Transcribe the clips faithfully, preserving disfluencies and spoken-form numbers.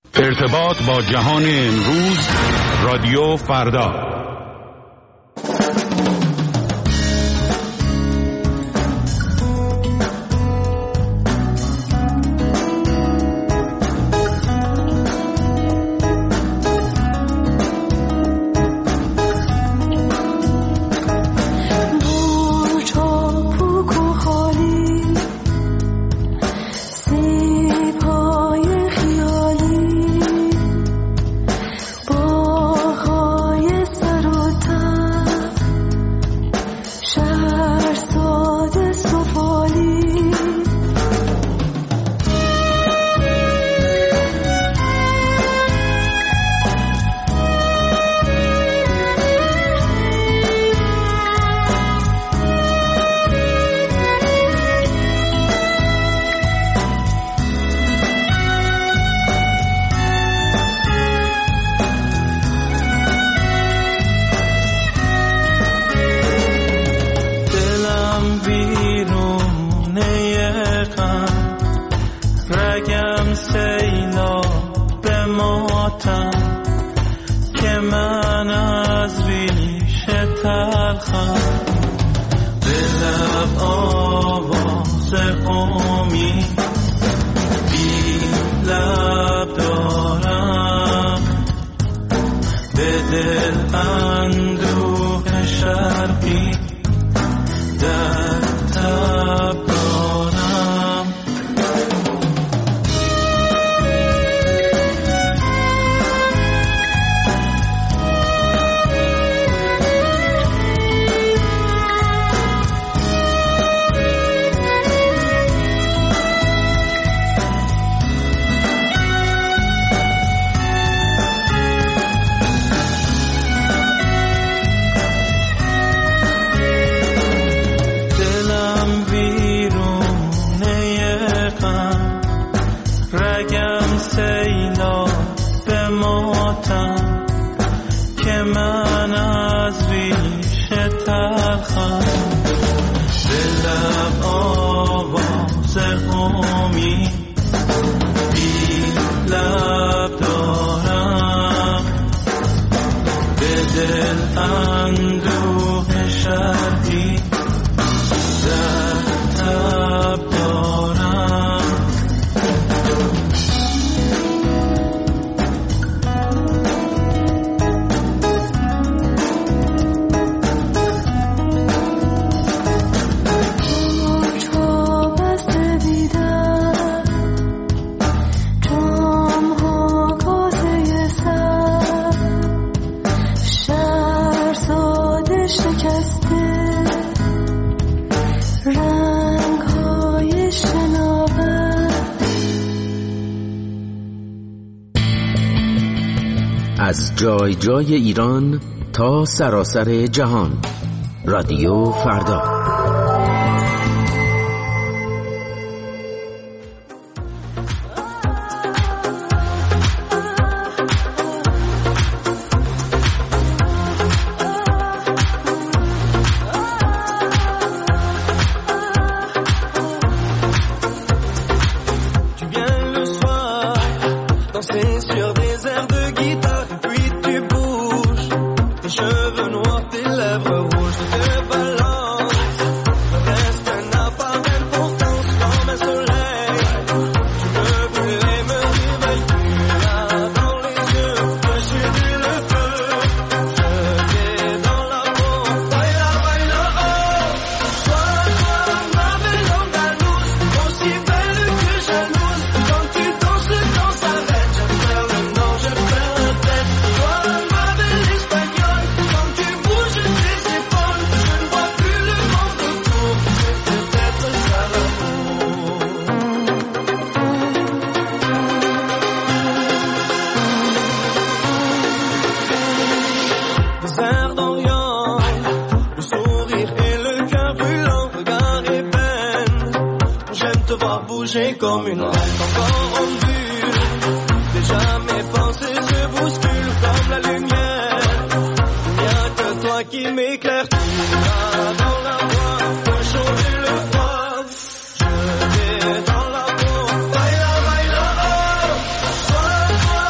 ارتباط با جهان امروز، رادیو فردا. از جای جای ایران تا سراسر جهان، رادیو فردا. J'ai comme une lettre encore en vue. Déjà mes pensées se bousculent comme la lumière. Il n'y a que toi qui m'éclaire. Tu vas dans la voie pour changer le froid. Je vais dans la peau. Baila, baila, oh. Sois toi.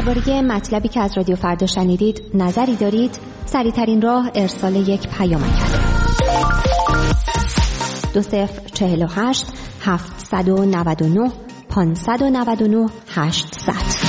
درباره مطلبی که از رادیو فردا شنیدید نظری دارید؟ سریع‌ترین راه ارسال یک پیامک است. دو صفر چهل و هشت هفتصد و نود و نه پانصد و نود و نه هشتصد.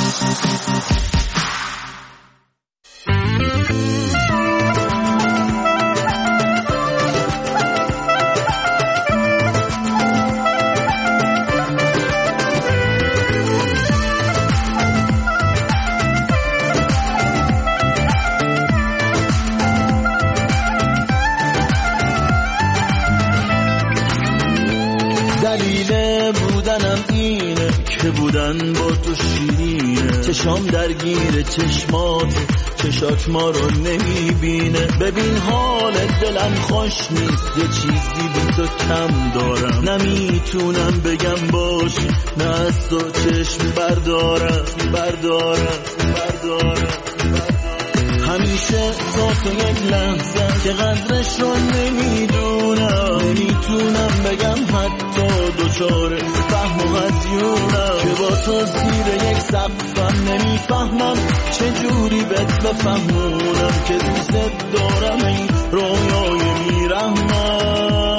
بودن با تو شیرینه، چشام درگیر چشمات، چشات ما رو نمیبینه. ببین حال دلم خوش نیست، یه چیزی بی تو کم دارم، نمیتونم بگم باش، نه از تو چشم بردارم بردارم بردارم همیشه تا تو یک لحظه که قدرش رو نمیدونم، نمیتونم بگم حتی دوچار فهم و هدیونم، که با تو زیر یک سقفم نمیفهمم چجوری بهت بفهمونم که دوست دارم این رویای میرحمم.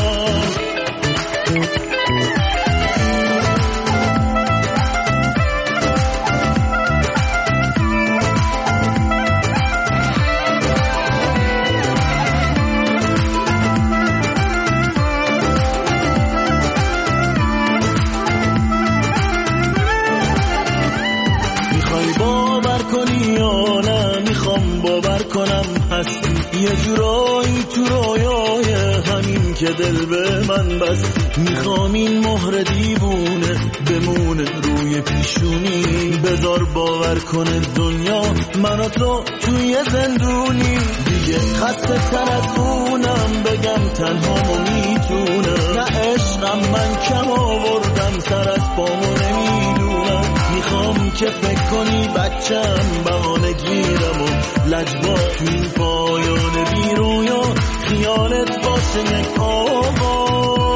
یه جورایی تو رویای همین که دل به من بستی، میخوام این مهر دیوونه بمونه روی پیشونی، بذار باور کنه دنیا من و تو توی زندونی، دیگه خسته تر از اونم بگم تنهامو میتونم، نه عشقم من کم آوردم سر از پامو نمیدونم، میخوام که فکر کنی بچم بهانه گیرم و لجبا تو این پایان بی رویا خیالت باشه یک آواز.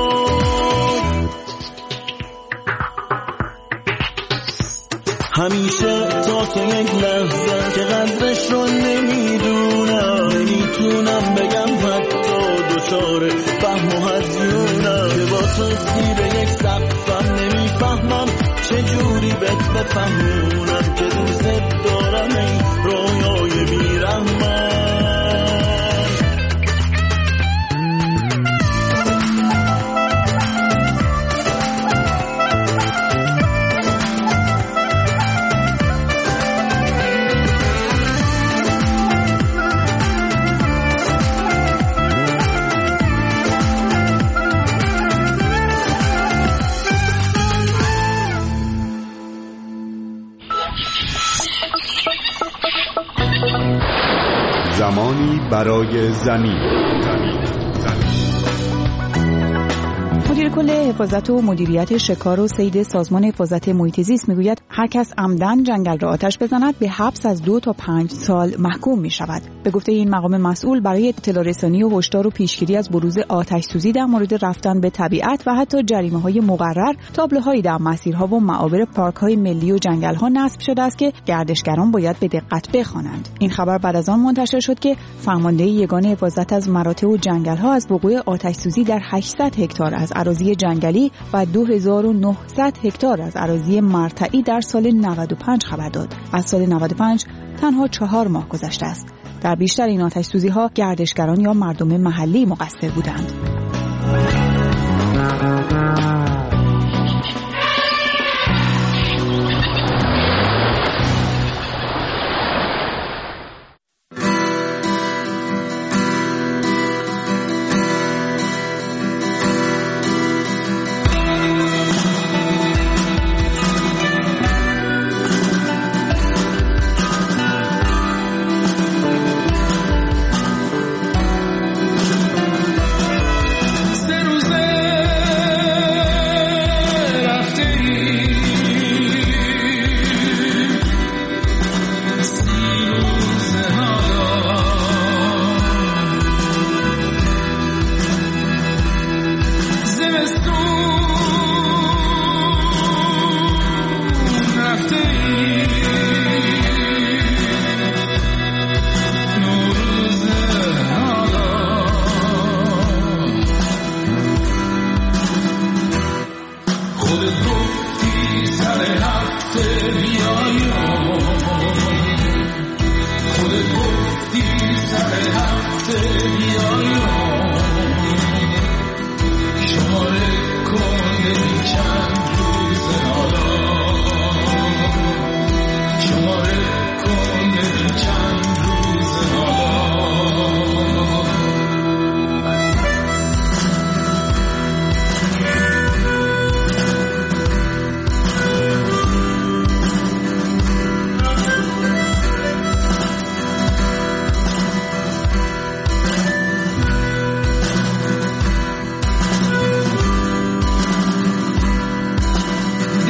همیشه تا تو یک لحظه که قدرش رو نمیدونم، نمیتونم بگم حتی دوچار فهم و هدیونم، که با تو زیر یک سقفم نمیفهمم چجوری بهت بفهمونم که دوست دارم این رویای بیرحمم. زمانی برای زمین. مدیر کل حفاظت و مدیریت شکار و صید سازمان حفاظت محیط زیست میگوید هر کس عمدن جنگل را آتش بزند به حبس از دو تا پنج سال محکوم می شود. به گفته این مقام مسئول، برای اطلاع رسانی و هشدار و پیشگیری از بروز آتش سوزی در مورد رفتن به طبیعت و حتی جریمه های مقرر، تابلوهایی در مسیرها و معابر پارک های ملی و جنگل ها نصب شده است که گردشگران باید به دقت بخوانند. این خبر بعد از آن منتشر شد که فرمانده یگان حفاظت از مراتع و جنگل ها از وقوع آتش سوزی در هشتصد هکتار از اراضی جنگلی و دو هزار و نهصد هکتار از اراضی مرتعی در سال نود و پنج خبر داد. از سال نود و پنج تنها چهار ماه گذشته است. در بیشتر این آتش سوزی ها گردشگران یا مردم محلی مقصر بودند.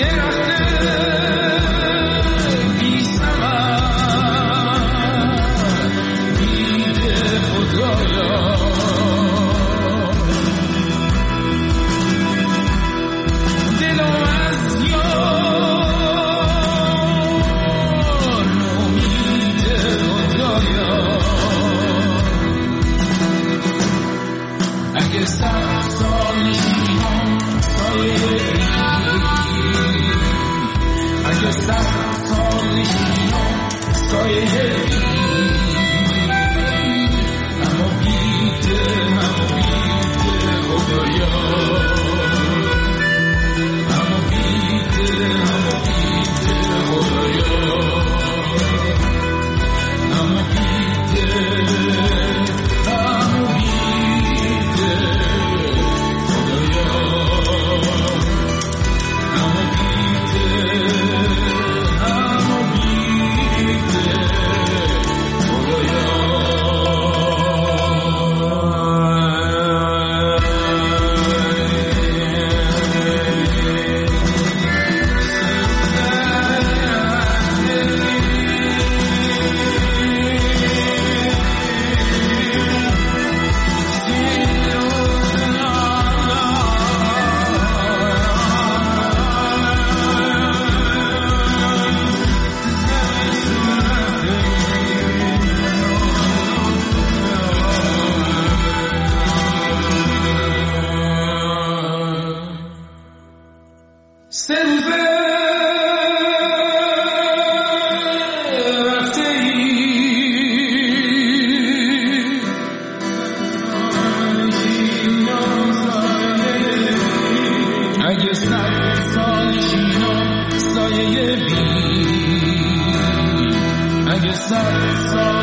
اگه صد سال